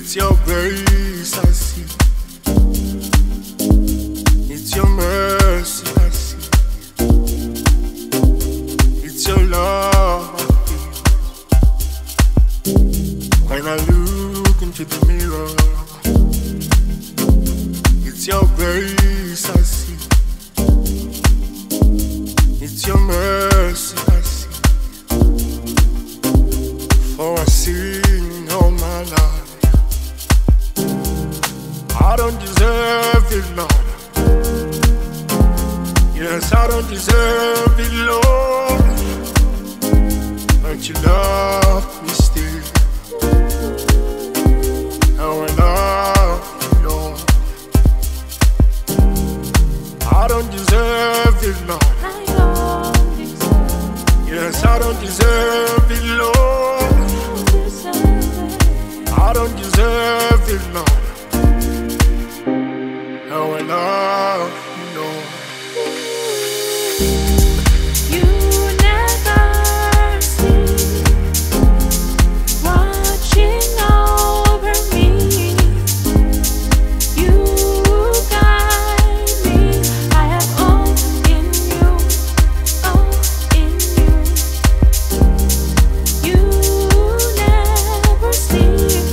It's your grace I see. It's your mercy I see. It's your love I feel. When I look into the mirror, it's your grace I see. It's your mercy I see. For I sing all my life. I don't deserve it, Lord. Yes, I don't deserve it, Lord. But you love me still. How I love you, Lord. I don't deserve it, Lord. Yes, I don't deserve it, Lord. I don't deserve it, Lord. How I love you, Lord. You never cease watching over me. You guide me. I have all in you, all in you. You never cease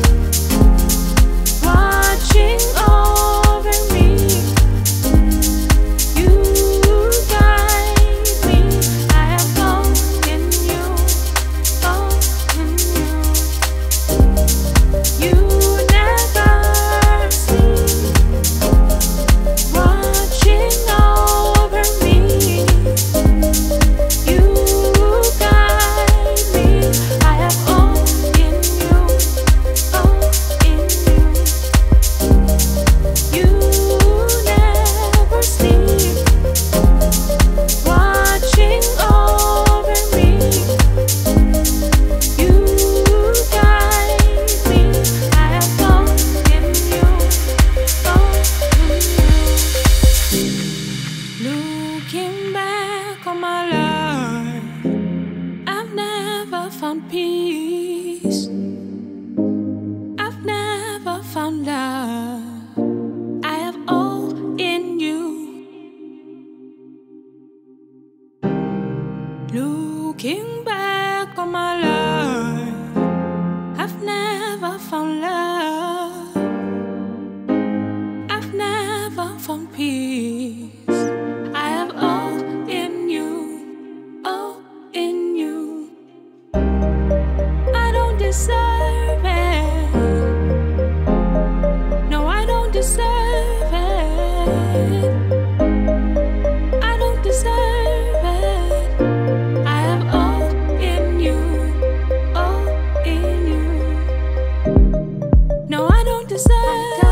watching over me. You guide me. I have all in you, all in you. You never cease watching over me. You guide me. I have all in you, all in you. You never cease watching over me. You guide me. I have all in you, all in you. Looking back on my life, I've never found peace. I've never found love. I have all in you. Looking back on my life, I've never found love. I've never found peace. I have all in you, all in you. I don't deserve it. No, I don't deserve it. I don't deserve it. I have all in you, all in you. No, I don't deserve it.